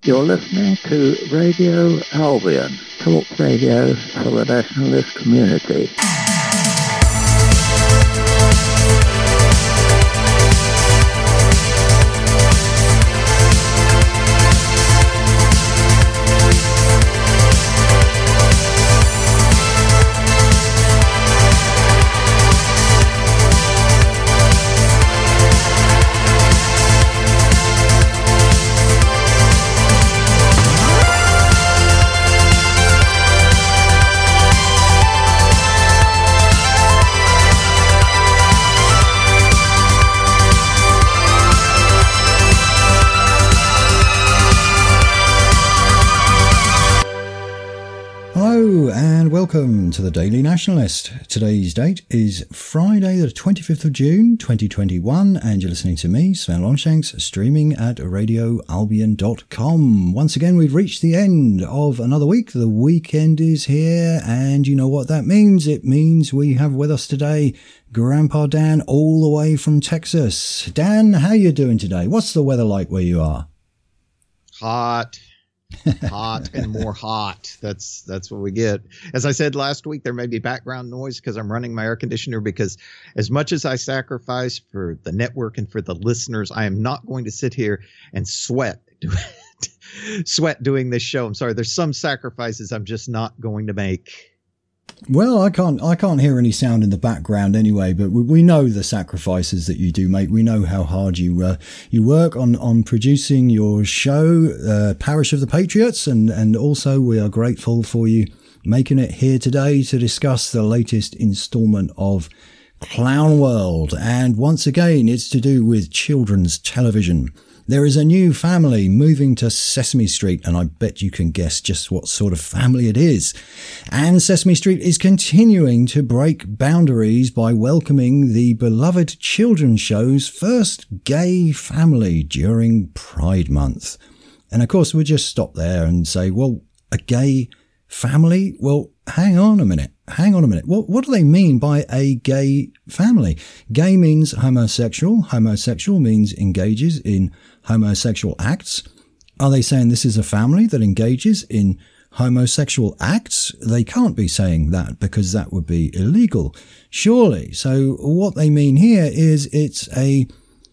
You're listening to Radio Albion, talk radio for the nationalist community. Welcome to the Daily Nationalist. Today's date is Friday the 25th of June 2021 and you're listening to me, Sven Longshanks, streaming at radioalbion.com. Once again, we've reached the end of another week. The weekend is here and you know what that means. It means we have with us today Grandpa Dan all the way from Texas. Dan, how you doing today? What's the weather like where you are? Hot and more hot. That's what we get. As I said last week, there may be background noise because I'm running my air conditioner, because as much as I sacrifice for the network and for the listeners, I am not going to sit here and sweat doing this show. I'm sorry. There's some sacrifices I'm just not going to make. Well, I can't hear any sound in the background anyway, but we know the sacrifices that you do make. We know how hard you work on producing your show, Parish of the Patriots, and also we are grateful for you making it here today to discuss the latest installment of Clown World. And once again, it's to do with children's television. There is a new family moving to Sesame Street, and I bet you can guess just what sort of family it is. And Sesame Street is continuing to break boundaries by welcoming the beloved children's show's first gay family during Pride Month. And of course, we'll just stop there and say, well, a gay family? Well, hang on a minute. What do they mean by a gay family? Gay means homosexual. Homosexual means engages in homosexual acts. Are they saying this is a family that engages in homosexual acts? They can't be saying that because that would be illegal, surely. So what they mean here is it's a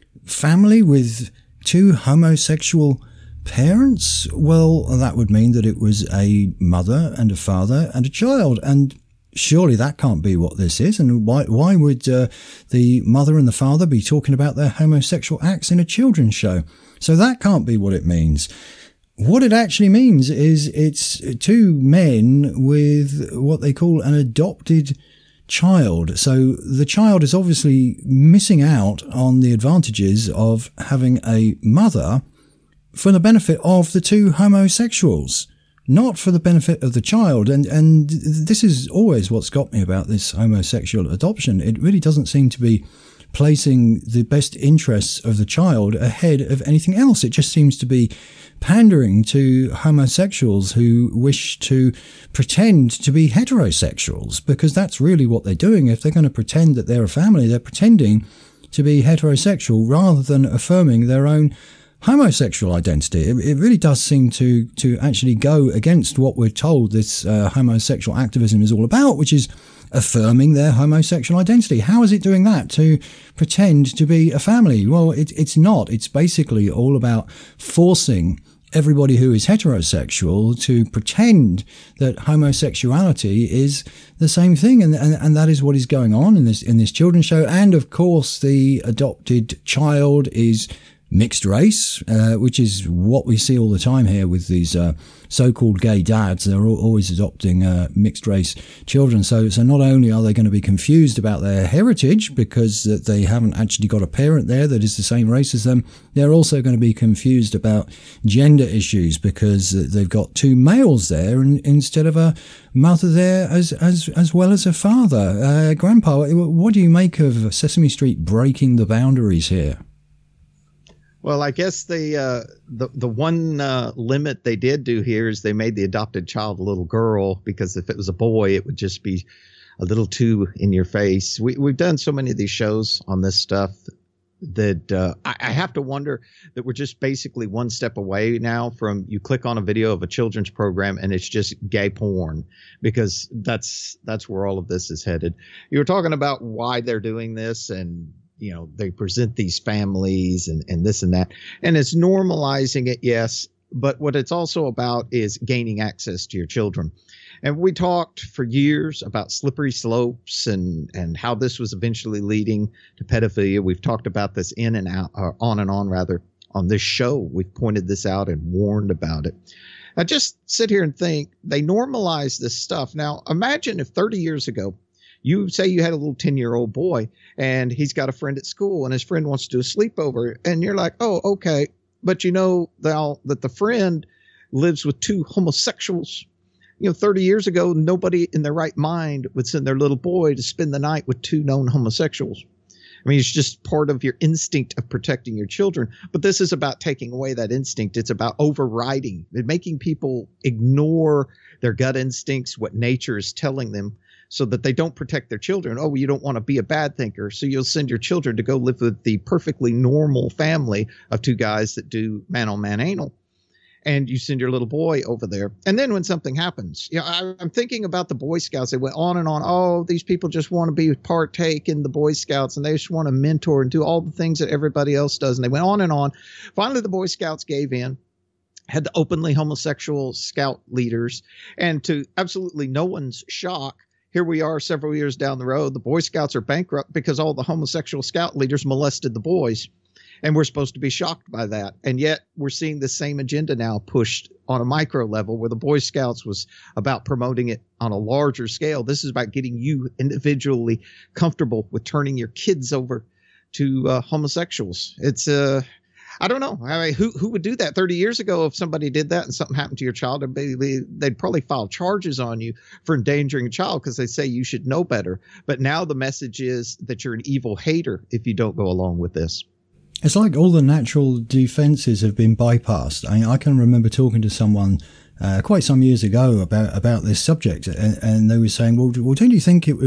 family with two homosexual parents. Well, that would mean that it was a mother and a father and a child, and surely that can't be what this is. And why would the mother and the father be talking about their homosexual acts in a children's show? So that can't be what it means. What it actually means is it's two men with what they call an adopted child. So the child is obviously missing out on the advantages of having a mother for the benefit of the two homosexuals, not for the benefit of the child. And this is always what's got me about this homosexual adoption. It really doesn't seem to be placing the best interests of the child ahead of anything else. It just seems to be pandering to homosexuals who wish to pretend to be heterosexuals, because that's really what they're doing. If they're going to pretend that they're a family, they're pretending to be heterosexual rather than affirming their own homosexual identity. It really does seem to actually go against what we're told this homosexual activism is all about, which is affirming their homosexual identity. How is it doing that to pretend to be a family? Well, it's not. It's basically all about forcing everybody who is heterosexual to pretend that homosexuality is the same thing, and that is what is going on in this children's show. And of course, the adopted child is mixed race, which is what we see all the time here with these so-called gay dads. They're always adopting mixed race children. So not only are they going to be confused about their heritage because they haven't actually got a parent there that is the same race as them, they're also going to be confused about gender issues because they've got two males there instead of a mother there as well as a father. Grandpa, what do you make of Sesame Street breaking the boundaries here? Well, I guess the one limit they did do here is they made the adopted child a little girl, because if it was a boy, it would just be a little too in your face. We've done so many of these shows on this stuff that I have to wonder that we're just basically one step away now from you click on a video of a children's program and it's just gay porn, because that's where all of this is headed. You were talking about why they're doing this, and they present these families and this and that, and it's normalizing it, yes, but what it's also about is gaining access to your children. And we talked for years about slippery slopes and how this was eventually leading to pedophilia. We've talked about this in and out, or on and on rather, on this show. We've pointed this out and warned about it. I just sit here and think they normalize this stuff. Now, imagine if 30 years ago, you say you had a little 10-year-old boy and he's got a friend at school and his friend wants to do a sleepover, and you're like, oh, okay. But that the friend lives with two homosexuals. 30 years ago, nobody in their right mind would send their little boy to spend the night with two known homosexuals. I mean, it's just part of your instinct of protecting your children. But this is about taking away that instinct. It's about overriding and making people ignore their gut instincts, what nature is telling them, so that they don't protect their children. Oh, you don't want to be a bad thinker, so you'll send your children to go live with the perfectly normal family of two guys that do man-on-man anal. And you send your little boy over there. And then when something happens, I'm thinking about the Boy Scouts. They went on and on. Oh, these people just want to partake in the Boy Scouts, and they just want to mentor and do all the things that everybody else does. And they went on and on. Finally, the Boy Scouts gave in, had the openly homosexual scout leaders. And to absolutely no one's shock, here we are several years down the road. The Boy Scouts are bankrupt because all the homosexual scout leaders molested the boys. And we're supposed to be shocked by that. And yet we're seeing the same agenda now pushed on a micro level, where the Boy Scouts was about promoting it on a larger scale. This is about getting you individually comfortable with turning your kids over to homosexuals. It's I don't know. I mean, who would do that 30 years ago? If somebody did that and something happened to your child, they'd probably file charges on you for endangering a child, because they say you should know better. But now the message is that you're an evil hater if you don't go along with this. It's like all the natural defenses have been bypassed. I can remember talking to someone quite some years ago about this subject, and they were saying, well, don't you think it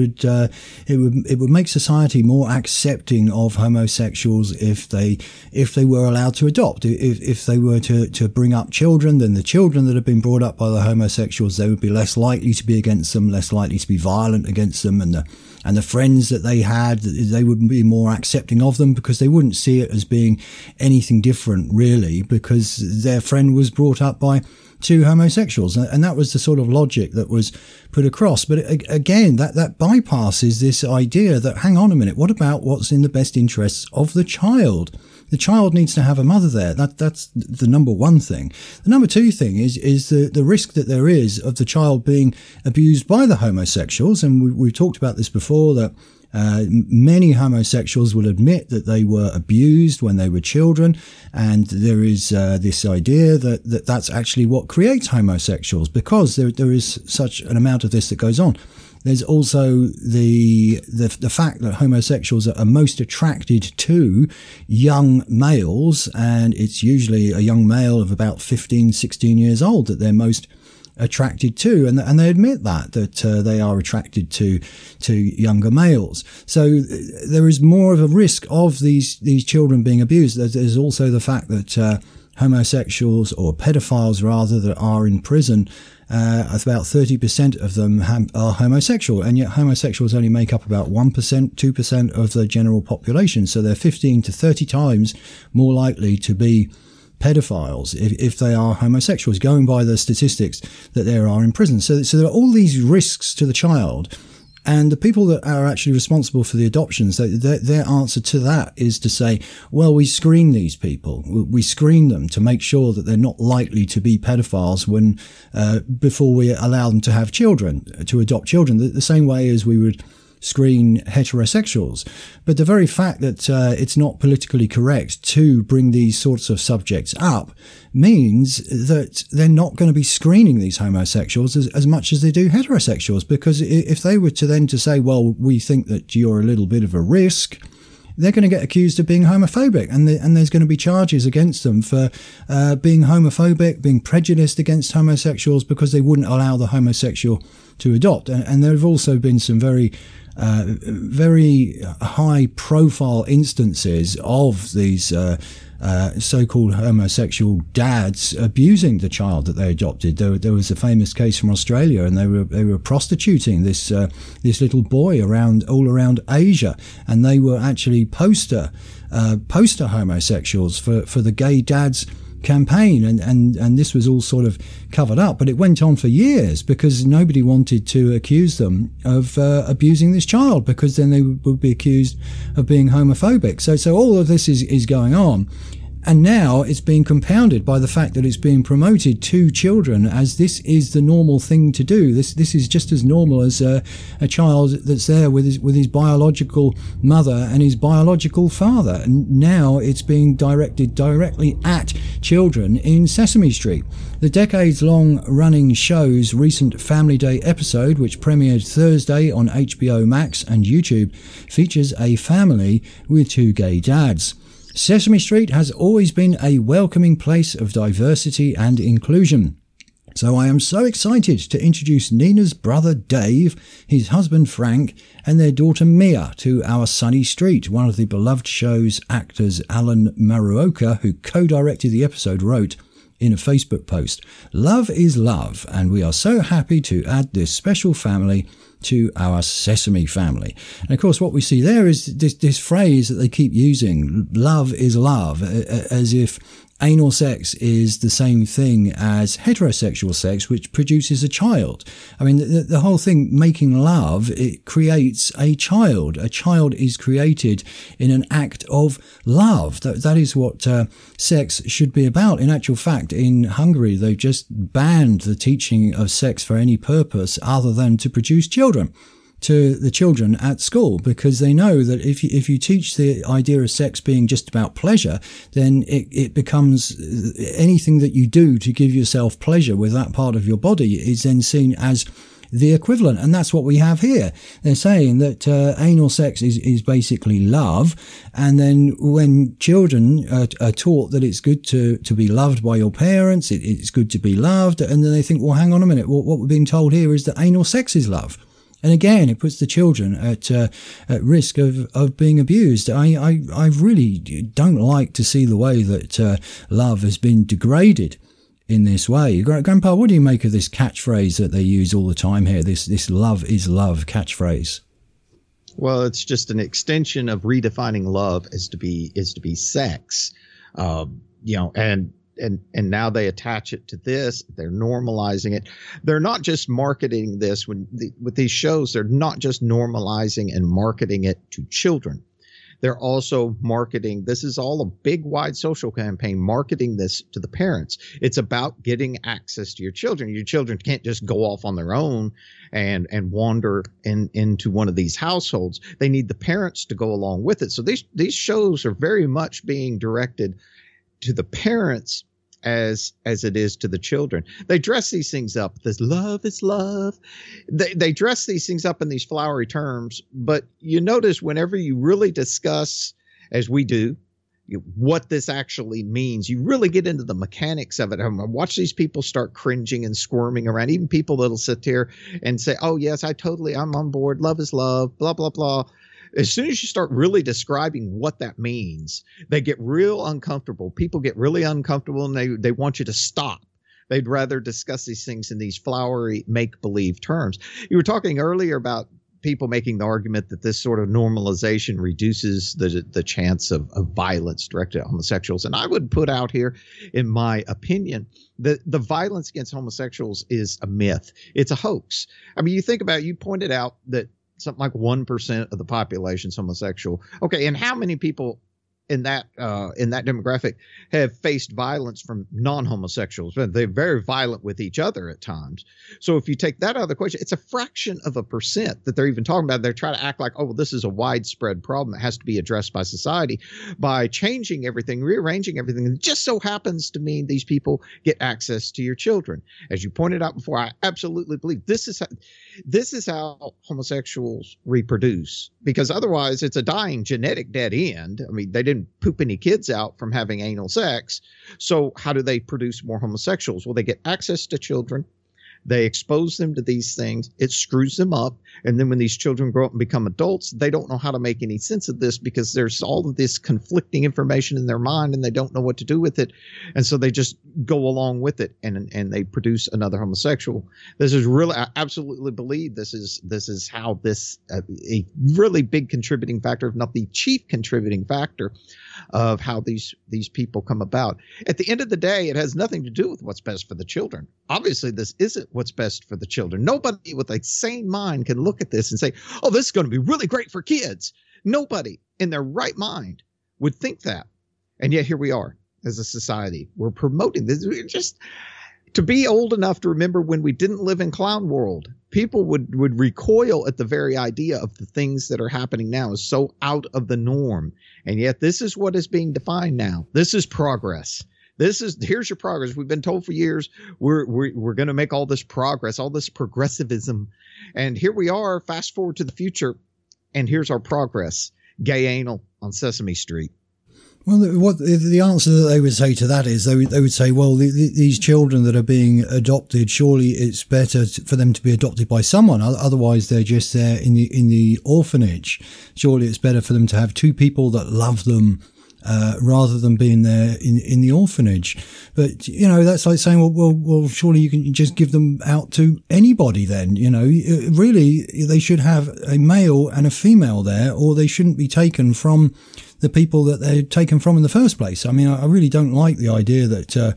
would make society more accepting of homosexuals if they were allowed to adopt? If they were to bring up children, then the children that have been brought up by the homosexuals, they would be less likely to be against them, less likely to be violent against them, and the friends that they had, they would be more accepting of them, because they wouldn't see it as being anything different, really, because their friend was brought up by two homosexuals. And that was the sort of logic that was put across. But again, that bypasses this idea that, hang on a minute, what about what's in the best interests of the child? The child needs to have a mother there. That's the number one thing. The number two thing is the risk that there is of the child being abused by the homosexuals. And we've talked about this before, that many homosexuals will admit that they were abused when they were children. And there is this idea that that's actually what creates homosexuals, because there is such an amount of this that goes on. There's also the fact that homosexuals are most attracted to young males, and it's usually a young male of about 15, 16 years old that they're most attracted to, and they admit that they are attracted to younger males. So there is more of a risk of these children being abused. There's also the fact that homosexuals, or pedophiles rather, that are in prison, about 30% of them are homosexual, and yet homosexuals only make up about 1%, 2% of the general population. So they're 15 to 30 times more likely to be pedophiles if they are homosexuals, going by the statistics that there are in prison. So there are all these risks to the child. And the people that are actually responsible for the adoptions, their answer to that is to say, well, we screen these people. We screen them to make sure that they're not likely to be pedophiles before we allow them to have children, to adopt children, the same way as we would screen heterosexuals. But the very fact that it's not politically correct to bring these sorts of subjects up means that they're not going to be screening these homosexuals as much as they do heterosexuals. Because if they were to then to say, well, we think that you're a little bit of a risk, they're going to get accused of being homophobic, and there's going to be charges against them for being homophobic, being prejudiced against homosexuals because they wouldn't allow the homosexual to adopt. And there have also been some very high-profile instances of these so-called homosexual dads abusing the child that they adopted. There was a famous case from Australia, and they were prostituting this little boy all around Asia, and they were actually poster homosexuals for the Gay Dads campaign, and this was all sort of covered up, but it went on for years because nobody wanted to accuse them of abusing this child, because then they would be accused of being homophobic. So all of this is going on, and now it's being compounded by the fact that it's being promoted to children as this is the normal thing to do. This is just as normal as a child that's there with his biological mother and his biological father. And now it's being directed directly at children in Sesame Street. The decades-long running show's recent Family Day episode, which premiered Thursday on HBO Max and YouTube, features a family with two gay dads. Sesame Street has always been a welcoming place of diversity and inclusion. So I am so excited to introduce Nina's brother Dave, his husband Frank, and their daughter Mia to our sunny street. One of the beloved show's actors, Alan Maruoka, who co-directed the episode, wrote in a Facebook post, "Love is love, and we are so happy to add this special family to our Sesame family." And of course, what we see there is this phrase that they keep using, love is love, as if anal sex is the same thing as heterosexual sex, which produces a child. I mean, the whole thing, making love, it creates a child. A child is created in an act of love. That is what sex should be about. In actual fact, in Hungary, they've just banned the teaching of sex for any purpose other than to produce children to the children at school, because they know that if you teach the idea of sex being just about pleasure, then it becomes anything that you do to give yourself pleasure with that part of your body is then seen as the equivalent. And that's what we have here. They're saying that anal sex is basically love, and then when children are taught that it's good to be loved by your parents, it's good to be loved, and then they think, well, hang on a minute, what we're being told here is that anal sex is love. And again, it puts the children at risk of being abused. I really don't like to see the way that love has been degraded in this way. Grandpa, what do you make of this catchphrase that they use all the time here, this love is love catchphrase? Well, it's just an extension of redefining love as to be sex, and now they attach it to this. They're normalizing it. They're not just marketing this with these shows. They're not just normalizing and marketing it to children. They're also marketing. This is all a big, wide social campaign, marketing this to the parents. It's about getting access to your children. Your children can't just go off on their own and wander into one of these households. They need the parents to go along with it. So these shows are very much being directed to the parents as it is to the children. They dress these things up. This love is love. They dress these things up in these flowery terms, but you notice whenever you really discuss, as we do, what this actually means, you really get into the mechanics of it. I watch these people start cringing and squirming around, even people that'll sit here and say, oh yes, I'm on board. Love is love, blah, blah, blah. As soon as you start really describing what that means, they get real uncomfortable. People get really uncomfortable, and they want you to stop. They'd rather discuss these things in these flowery make-believe terms. You were talking earlier about people making the argument that this sort of normalization reduces the chance of violence directed at homosexuals. And I would put out here, in my opinion, that the violence against homosexuals is a myth. It's a hoax. I mean, you think about it, you pointed out that something like 1% of the population is homosexual. Okay, and how many people in that demographic have faced violence from non-homosexuals, but they're very violent with each other at times. So if you take that out of the question, it's a fraction of a percent that they're even talking about. They're trying to act like, oh, well, this is a widespread problem that has to be addressed by society by changing everything, rearranging everything. And it just so happens to mean these people get access to your children. As you pointed out before, I absolutely believe this is how homosexuals reproduce, because otherwise it's a dying genetic dead end. I mean, they didn't poop any kids out from having anal sex. So how do they produce more homosexuals? Well, they get access to children. They expose them to these things. It screws them up. And then when these children grow up and become adults, they don't know how to make any sense of this because there's all of this conflicting information in their mind and they don't know what to do with it. And so they just go along with it and they produce another homosexual. This is really, I absolutely believe this is how this, a really big contributing factor, if not the chief contributing factor of how these people come about. At the end of the day, it has nothing to do with what's best for the children. Obviously, this isn't what's best for the children. Nobody with a sane mind can look at this and say, oh, this is going to be really great for kids. Nobody in their right mind would think that. And yet here we are as a society. We're promoting this. We're just to be old enough to remember when we didn't live in clown world. People would recoil at the very idea of the things that are happening now is so out of the norm. And yet this is what is being defined now. This is progress. Here's your progress. We've been told for years we're going to make all this progress, all this progressivism. And here we are, fast forward to the future, and here's our progress. Gay anal on Sesame Street. Well, what the answer that they would say to that is they would say, well, these children that are being adopted, surely it's better for them to be adopted by someone. Otherwise, they're just there in the orphanage. Surely it's better for them to have two people that love them rather than being there in the orphanage. But, you know, that's like saying, well, surely you can just give them out to anybody then, you know. Really, they should have a male and a female there, or they shouldn't be taken from the people that they're taken from in the first place. I mean, I really don't like the idea that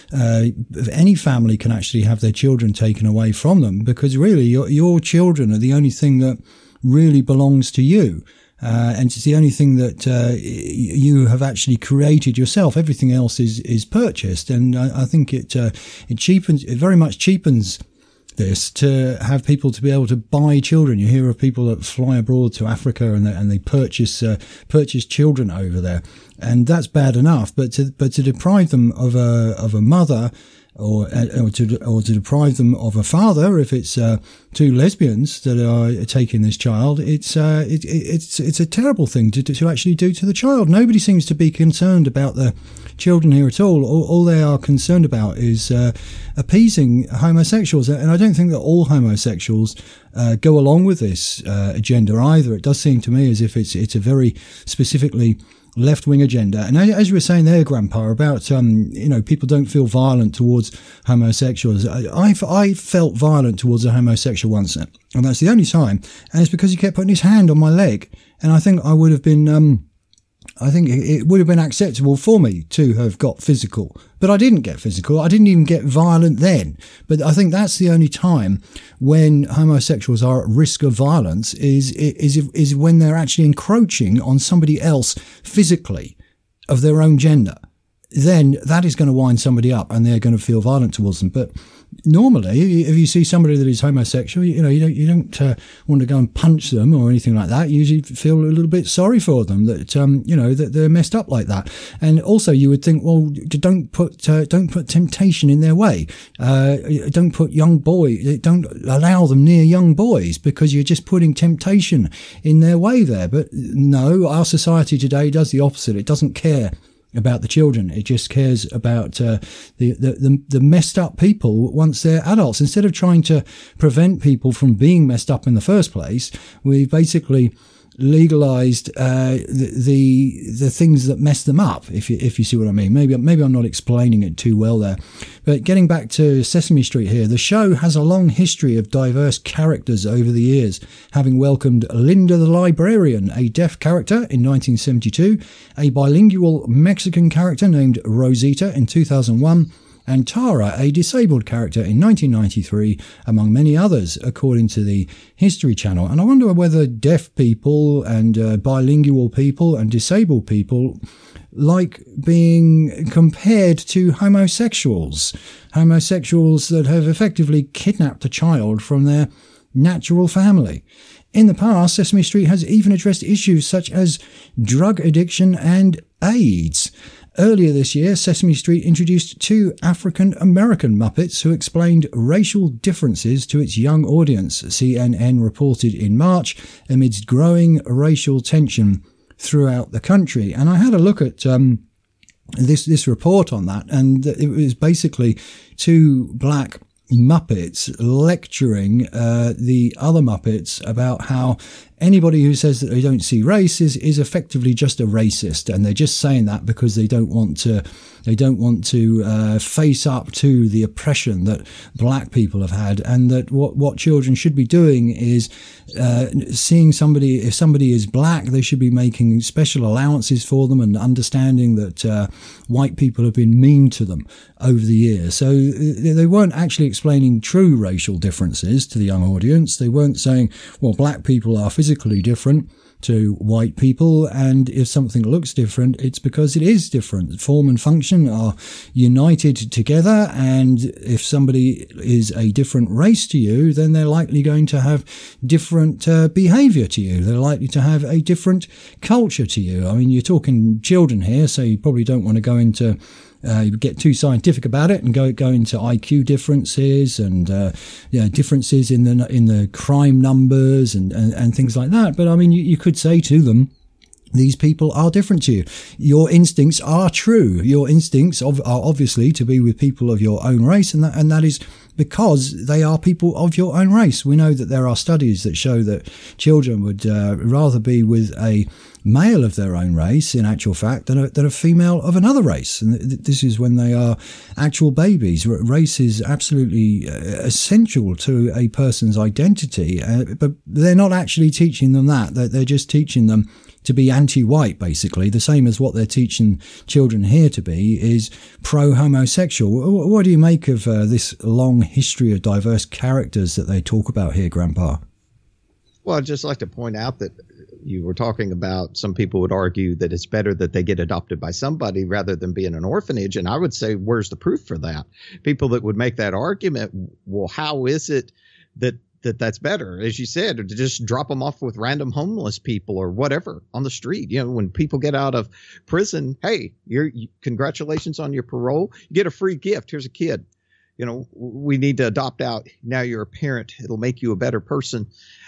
any family can actually have their children taken away from them, because really your children are the only thing that really belongs to you. And it's the only thing that you have actually created yourself. Everything else is purchased, and I think it very much cheapens this to have people to be able to buy children. You hear of people that fly abroad to Africa and they purchase children over there, and that's bad enough. But to deprive them of a mother, or to deprive them of a father, if it's two lesbians that are taking this child, it's a terrible thing to actually do to the child. Nobody seems to be concerned about the children here at all. All they are concerned about is appeasing homosexuals, and I don't think that all homosexuals go along with this agenda either. It does seem to me as if it's a very specifically left-wing agenda. And as you were saying there, Grandpa, about people don't feel violent towards homosexuals. I felt violent towards a homosexual once, and that's the only time, and it's because he kept putting his hand on my leg, and I think I would have been I think it would have been acceptable for me to have got physical, but I didn't get physical. I didn't even get violent then. But I think that's the only time when homosexuals are at risk of violence is when they're actually encroaching on somebody else physically of their own gender. Then that is going to wind somebody up and they're going to feel violent towards them. But normally, if you see somebody that is homosexual, you don't want to go and punch them or anything like that. You usually feel a little bit sorry for them that that they're messed up like that. And also, you would think, well, don't put temptation in their way. Don't allow them near young boys, because you're just putting temptation in their way there. But no, our society today does the opposite. It doesn't care about the children. It just cares about the messed up people once they're adults. Instead of trying to prevent people from being messed up in the first place, we basically legalized the things that mess them up, if you see what I mean. Maybe I'm not explaining it too well there. But getting back to Sesame Street here, the show has a long history of diverse characters over the years, having welcomed Linda the Librarian, a deaf character, in 1972, a bilingual Mexican character named Rosita in 2001, and Tara, a disabled character in 1993, among many others, according to the History Channel. And I wonder whether deaf people and bilingual people and disabled people like being compared to homosexuals that have effectively kidnapped a child from their natural family. In the past, Sesame Street has even addressed issues such as drug addiction and AIDS. Earlier this year, Sesame Street introduced 2 African-American Muppets who explained racial differences to its young audience, CNN reported in March, amidst growing racial tension throughout the country. And I had a look at this report on that, and it was basically 2 black Muppets lecturing the other Muppets about how anybody who says that they don't see race is effectively just a racist, and they're just saying that because they don't want to face up to the oppression that black people have had, and that what children should be doing is seeing somebody, if somebody is black, they should be making special allowances for them and understanding that white people have been mean to them over the years. So they weren't actually explaining true racial differences to the young audience. They weren't saying, well, black people are physically different to white people, and if something looks different, it's because it is different. Form and function are united together, and if somebody is a different race to you, then they're likely going to have different behavior to you. They're likely to have a different culture to you. I mean, you're talking children here, so you probably don't want to go into get too scientific about it and go into IQ differences and differences in the crime numbers and things like that. But I mean, you could say to them, these people are different to you. Your instincts are true. Your instincts are obviously to be with people of your own race, and that is because they are people of your own race. We know that there are studies that show that children would rather be with a male of their own race, in actual fact, than a female of another race. And this is when they are actual babies. Race is absolutely essential to a person's identity, but they're not actually teaching them that. They're just teaching them to be anti-white, basically. The same as what they're teaching children here to be is pro-homosexual. What do you make of this long history of diverse characters that they talk about here, Grandpa? Well, I'd just like to point out that you were talking about some people would argue that it's better that they get adopted by somebody rather than be in an orphanage. And I would say, where's the proof for that? People that would make that argument, well, how is it that's better, as you said, to just drop them off with random homeless people or whatever on the street? You know, when people get out of prison, hey, congratulations on your parole. You get a free gift. Here's a kid. You know, we need to adopt out. Now you're a parent. It'll make you a better person.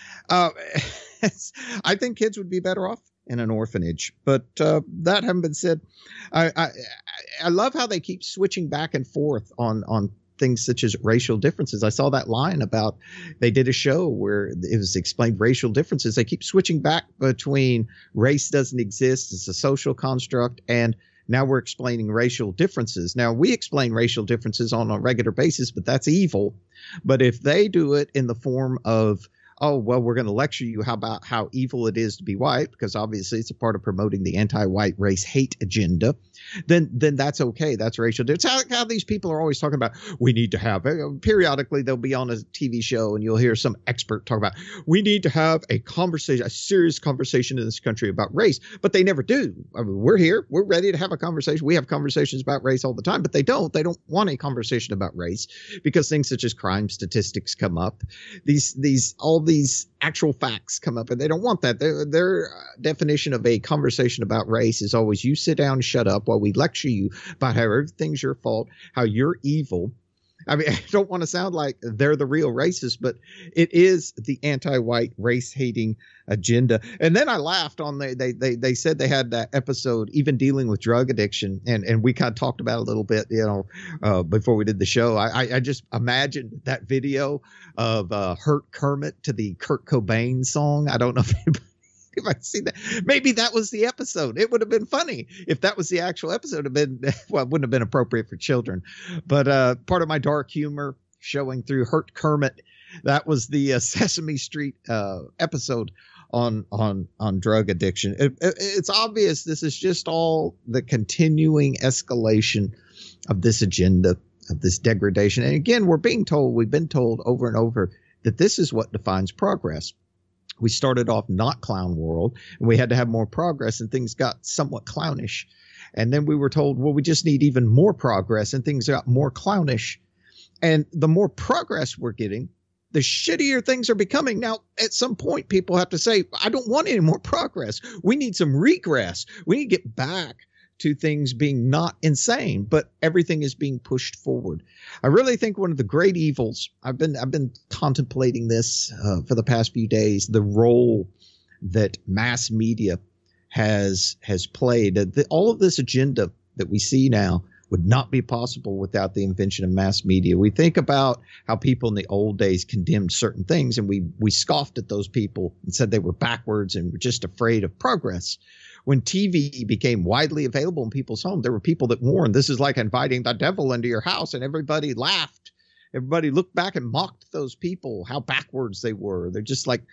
I think kids would be better off in an orphanage, but that having been said, I love how they keep switching back and forth on things such as racial differences. I saw that line about they did a show where it was explained racial differences. They keep switching back between race doesn't exist, it's a social construct, and now we're explaining racial differences. Now, we explain racial differences on a regular basis, but that's evil. But if they do it in the form of, oh, well, we're going to lecture you about how evil it is to be white, because obviously it's a part of promoting the anti-white race hate agenda, then that's okay. That's racial. It's how these people are always talking about, we need to have, periodically they'll be on a TV show and you'll hear some expert talk about, we need to have a conversation, a serious conversation in this country about race, but they never do. I mean, we're here. We're ready to have a conversation. We have conversations about race all the time, but they don't want a conversation about race because things such as crime statistics come up. All these actual facts come up, and they don't want that. Their definition of a conversation about race is always, you sit down and shut up while we lecture you about how everything's your fault, how you're evil. I mean, I don't want to sound like they're the real racists, but it is the anti-white race-hating agenda. And then I laughed on they said they had that episode even dealing with drug addiction, and we kind of talked about it a little bit, before we did the show. I just imagined that video of Hurt Kermit to the Kurt Cobain song. I don't know if I see that. Maybe that was the episode. It would have been funny if that was the actual episode. It wouldn't have been appropriate for children. But part of my dark humor showing through Hurt Kermit, that was the Sesame Street episode on drug addiction. It's obvious this is just all the continuing escalation of this agenda degradation. And again, we've been told over and over that this is what defines progress. We started off not clown world, and we had to have more progress, and things got somewhat clownish. And then we were told, well, we just need even more progress, and things got more clownish. And the more progress we're getting, the shittier things are becoming. Now, at some point, people have to say, I don't want any more progress. We need some regress. We need to get back to things being not insane, but everything is being pushed forward. I really think one of the great evils, I've been contemplating this for the past few days, the role that mass media has played. All of this agenda that we see now would not be possible without the invention of mass media. We think about how people in the old days condemned certain things, and we scoffed at those people and said they were backwards and were just afraid of progress. When TV became widely available in people's homes, there were people that warned, this is like inviting the devil into your house, and everybody laughed. Everybody looked back and mocked those people, how backwards they were. They're just like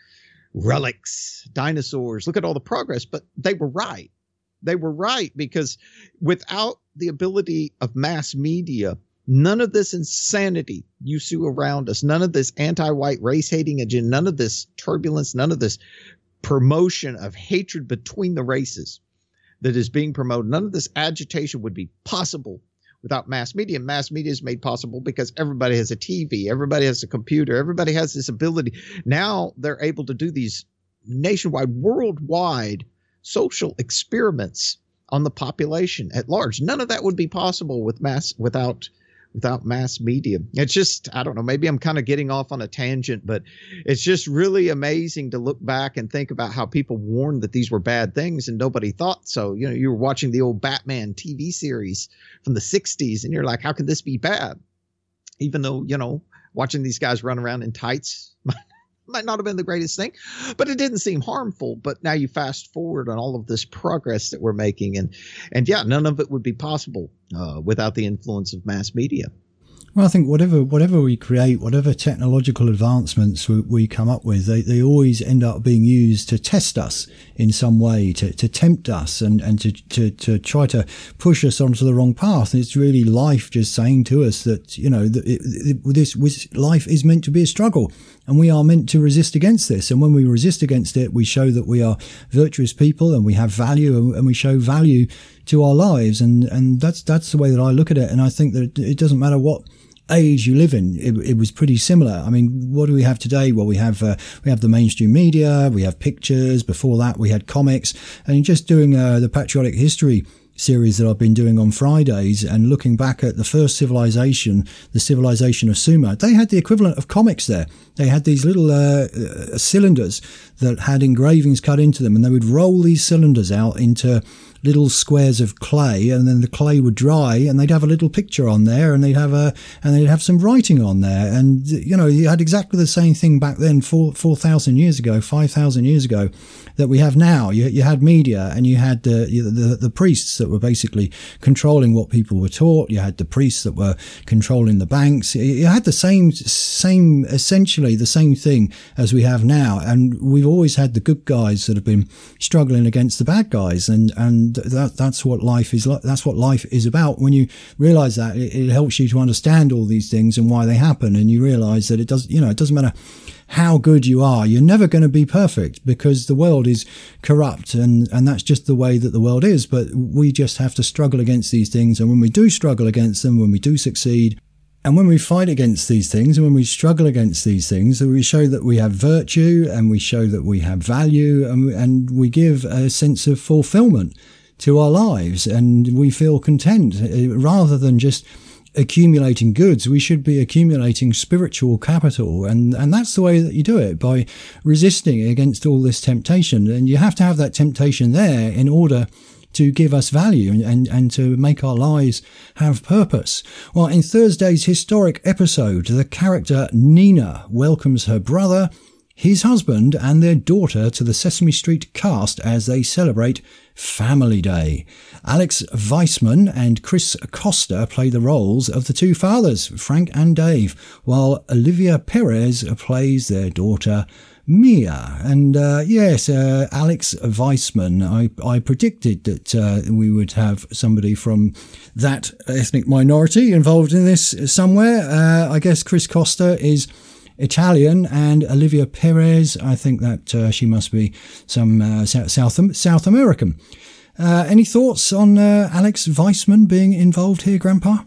relics, dinosaurs. Look at all the progress. But they were right. They were right, because without the ability of mass media, none of this insanity you see around us, none of this anti-white race-hating agenda, none of this turbulence, none of this promotion of hatred between the races that is being promoted, none of this agitation would be possible without mass media. Mass media is made possible because everybody has a TV, everybody has a computer, everybody has this ability. Now they're able to do these nationwide, worldwide social experiments on the population at large. None of that would be possible without mass media. It's just, I don't know, maybe I'm kind of getting off on a tangent, but it's just really amazing to look back and think about how people warned that these were bad things and nobody thought so. You know, you were watching the old Batman TV series from the 60s and you're like, how can this be bad? Even though, you know, watching these guys run around in tights might not have been the greatest thing, but it didn't seem harmful. But now you fast forward on all of this progress that we're making, and yeah, none of it would be possible without the influence of mass media. Well, I think whatever we create, whatever technological advancements we come up with, they always end up being used to test us in some way, to tempt us and to try to push us onto the wrong path. And it's really life just saying to us that, you know, this life is meant to be a struggle, and we are meant to resist against this. And when we resist against it, we show that we are virtuous people and we have value, and we show value to our lives. And that's the way that I look at it. And I think that it doesn't matter what age you live in. It was pretty similar. I mean, what do we have today? Well, we have the mainstream media, we have pictures. Before that, we had comics. And just doing the Patriotic History series that I've been doing on Fridays and looking back at the first civilization, the civilization of Sumer, they had the equivalent of comics there. They had these little cylinders that had engravings cut into them, and they would roll these cylinders out into little squares of clay, and then the clay would dry, and they'd have a little picture on there, and they'd have some writing on there. And you know, you had exactly the same thing back then, 4,000 years ago, 5,000 years ago, that we have now. You had media, and you had the priests that were basically controlling what people were taught. You had the priests that were controlling the banks. You had the same essentially the same thing as we have now. And we've always had the good guys that have been struggling against the bad guys, and that's what life is like. That's what life is about. When you realize that, it helps you to understand all these things and why they happen, and you realize that it doesn't matter how good you are, you're never going to be perfect, because the world is corrupt, and that's just the way that the world is. But we just have to struggle against these things, and when we do struggle against them, when we do succeed, and when we fight against these things, and when we struggle against these things, we show that we have virtue, and we show that we have value, and we give a sense of fulfillment to our lives, and we feel content. Rather than just accumulating goods, we should be accumulating spiritual capital, and that's the way that you do it, by resisting against all this temptation. And you have to have that temptation there in order to give us value and to make our lives have purpose. Well, in Thursday's historic episode, the character Nina welcomes her brother, his husband, and their daughter to the Sesame Street cast as they celebrate Family Day. Alex Weissman and Chris Costa play the roles of the two fathers, Frank and Dave, while Olivia Perez plays their daughter, Mia. And yes, Alex Weissman. I predicted that we would have somebody from that ethnic minority involved in this somewhere. I guess Chris Costa is Italian, and Olivia Perez, I think that she must be some South American. Any thoughts on Alex Weissman being involved here, Grandpa?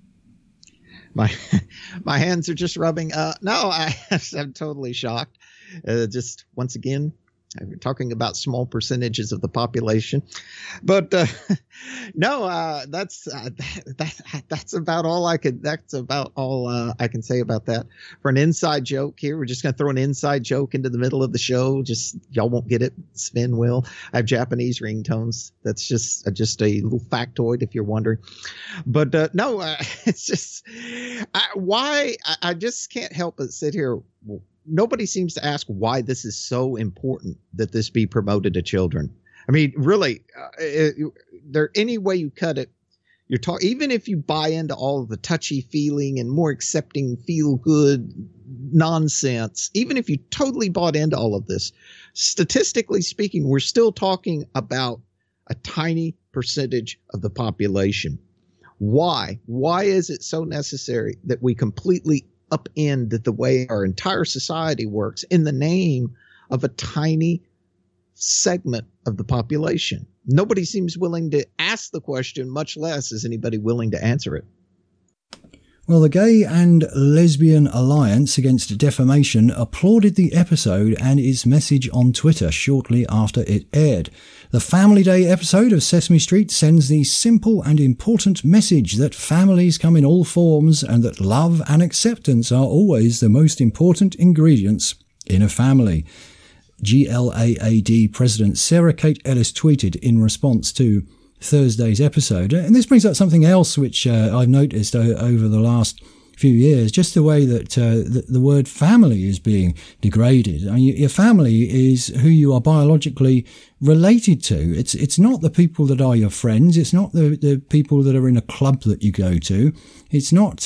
My hands are just rubbing. No, I'm totally shocked. Just once again, we're talking about small percentages of the population, but no, that's about all I could. That's about all I can say about that. For an inside joke here, we're just going to throw an inside joke into the middle of the show. Just y'all won't get it. Sven will. I have Japanese ringtones. That's just a little factoid if you're wondering. But no, it's just why I just can't help but sit here. Nobody seems to ask why this is so important that this be promoted to children. I mean, really, there any way you cut it, you're talking. Even if you buy into all of the touchy feeling and more accepting, feel good nonsense, even if you totally bought into all of this, statistically speaking, we're still talking about a tiny percentage of the population. Why? Why is it so necessary that we completely upend the way our entire society works in the name of a tiny segment of the population? Nobody seems willing to ask the question, much less is anybody willing to answer it. Well, the Gay and Lesbian Alliance Against Defamation applauded the episode and its message on Twitter shortly after it aired. The Family Day episode of Sesame Street sends the simple and important message that families come in all forms and that love and acceptance are always the most important ingredients in a family. GLAAD President Sarah Kate Ellis tweeted in response to Thursday's episode. And this brings up something else which I've noticed over the last few years, just the way that the word family is being degraded. I mean, your family is who you are biologically related to. It's not the people that are your friends. It's not the people that are in a club that you go to. It's not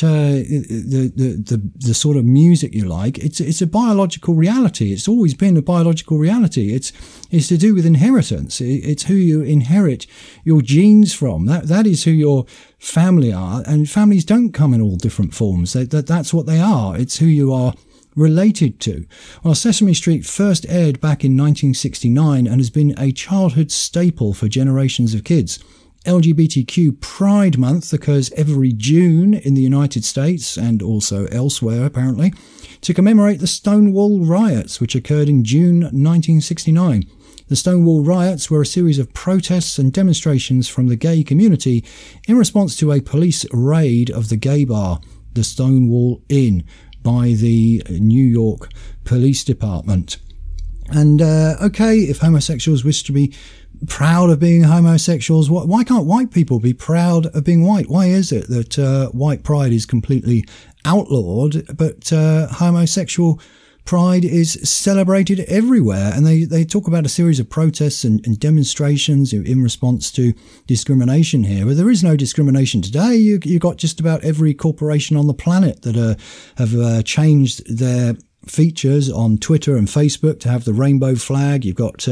the sort of music you like. It's a biological reality. It's always been a biological reality. It's to do with inheritance. It's who you inherit your genes from. That is who your family are. And families don't come in all different forms. That's what they are. It's who you are related to. Well, Sesame Street first aired back in 1969 and has been a childhood staple for generations of kids. LGBTQ Pride Month occurs every June in the United States and also elsewhere, apparently, to commemorate the Stonewall Riots, which occurred in June 1969. The Stonewall Riots were a series of protests and demonstrations from the gay community in response to a police raid of the gay bar, the Stonewall Inn, by the New York Police Department. And, okay, if homosexuals wish to be proud of being homosexuals, why can't white people be proud of being white? Why is it that white pride is completely outlawed, but homosexual pride is celebrated everywhere? And they talk about a series of protests and demonstrations in response to discrimination here. But there is no discrimination today. You've got just about every corporation on the planet that have changed their features on Twitter and Facebook to have the rainbow flag. You've got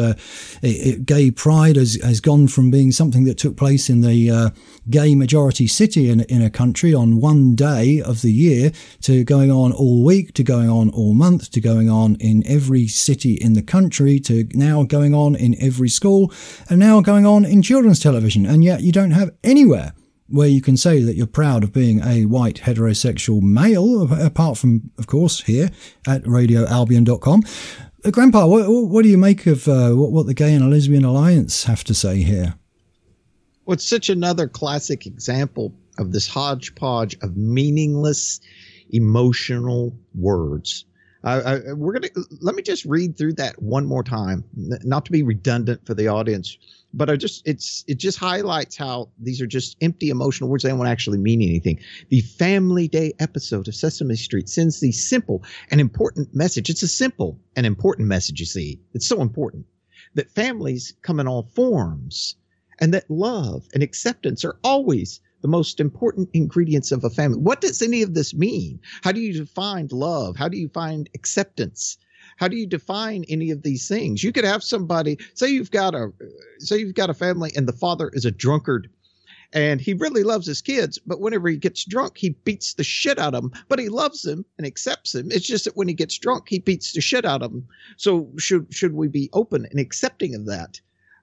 gay pride has gone from being something that took place in the gay majority city in a country on one day of the year to going on all week, to going on all month, to going on in every city in the country, to now going on in every school, and now going on in children's television. And yet you don't have anywhere where you can say that you're proud of being a white heterosexual male, apart from, of course, here at radioalbion.com. Grandpa, what do you make of what the Gay and Lesbian Alliance have to say here? Well, it's such another classic example of this hodgepodge of meaningless, emotional words. Let me just read through that one more time, not to be redundant for the audience, but it just highlights how these are just empty emotional words. They don't actually mean anything. The Family Day episode of Sesame Street sends the simple and important message. It's a simple and important message, you see. It's so important that families come in all forms and that love and acceptance are always the most important ingredients of a family. What does any of this mean? How do you define love? How do you find acceptance? How do you define any of these things? You could have somebody, say you've got a family and the father is a drunkard and he really loves his kids, but whenever he gets drunk, he beats the shit out of them, but he loves them and accepts them. It's just that when he gets drunk, he beats the shit out of them. So should we be open and accepting of that?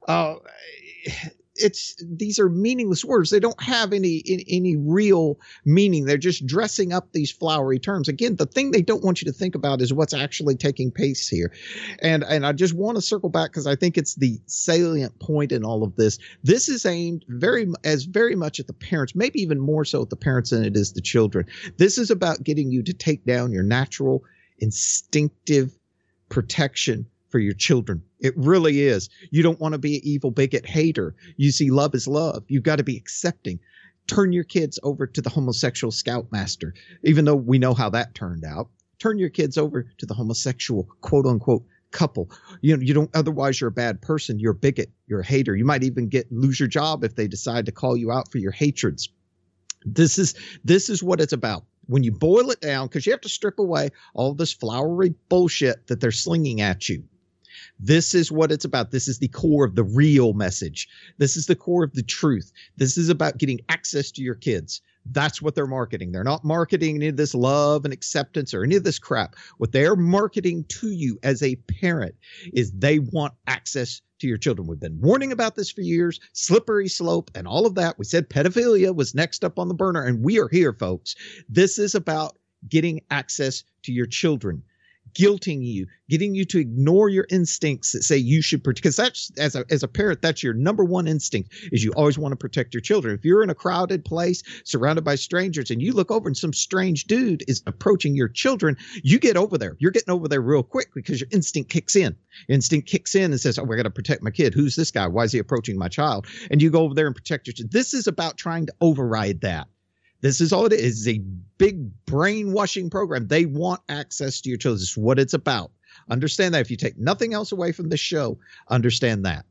These are meaningless words. They don't have any real meaning. They're just dressing up these flowery terms. Again, the thing they don't want you to think about is what's actually taking place here. And I just want to circle back because I think it's the salient point in all of this. This is aimed very much at the parents, maybe even more so at the parents than it is the children. This is about getting you to take down your natural, instinctive protection for your children. It really is. You don't want to be an evil, bigot hater. You see, love is love. You've got to be accepting. Turn your kids over to the homosexual scoutmaster, even though we know how that turned out. Turn your kids over to the homosexual, quote unquote, couple. You don't, otherwise you're a bad person. You're a bigot. You're a hater. You might even lose your job if they decide to call you out for your hatreds. This is what it's about. When you boil it down, because you have to strip away all this flowery bullshit that they're slinging at you. This is what it's about. This is the core of the real message. This is the core of the truth. This is about getting access to your kids. That's what they're marketing. They're not marketing any of this love and acceptance or any of this crap. What they're marketing to you as a parent is they want access to your children. We've been warning about this for years, slippery slope and all of that. We said pedophilia was next up on the burner, and we are here, folks. This is about getting access to your children. Guilting you, getting you to ignore your instincts that say you should protect, because that's as a parent, that's your number one instinct, is you always want to protect your children. If you're in a crowded place surrounded by strangers and you look over and some strange dude is approaching your children, you get over there. You're getting over there real quick because your instinct kicks in. Your instinct kicks in and says, oh, we're going to protect my kid. Who's this guy? Why is he approaching my child? And you go over there and protect your child. This is about trying to override that. This is all it is, a big brainwashing program. They want access to your children. This is what it's about. Understand that. If you take nothing else away from this show, understand that.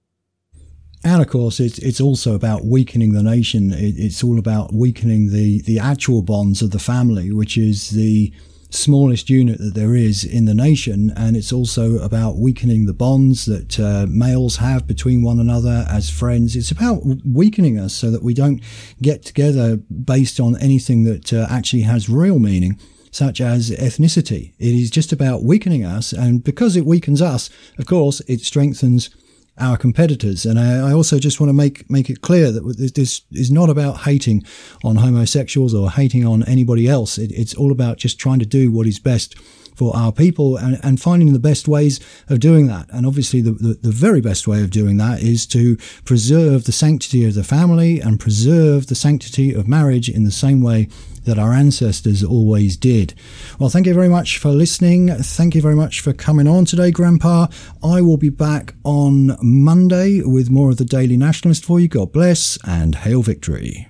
And of course, it's also about weakening the nation. It's all about weakening the actual bonds of the family, which is the smallest unit that there is in the nation. And it's also about weakening the bonds that males have between one another as friends. It's about weakening us so that we don't get together based on anything that actually has real meaning, such as ethnicity. It is just about weakening us. And because it weakens us, of course, it strengthens our competitors. And I also just want to make it clear that this is not about hating on homosexuals or hating on anybody else. It's all about just trying to do what is best for our people and finding the best ways of doing that. And obviously the very best way of doing that is to preserve the sanctity of the family and preserve the sanctity of marriage in the same way that our ancestors always did. Well, thank you very much for listening. Thank you very much for coming on today, Grandpa. I will be back on Monday with more of the Daily Nationalist for you. God bless and hail victory.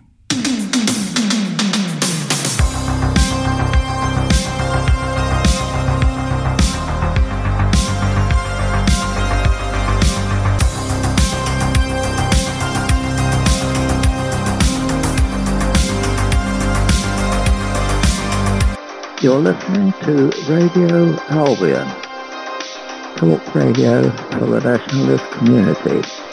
You're listening to Radio Albion, talk radio for the nationalist community.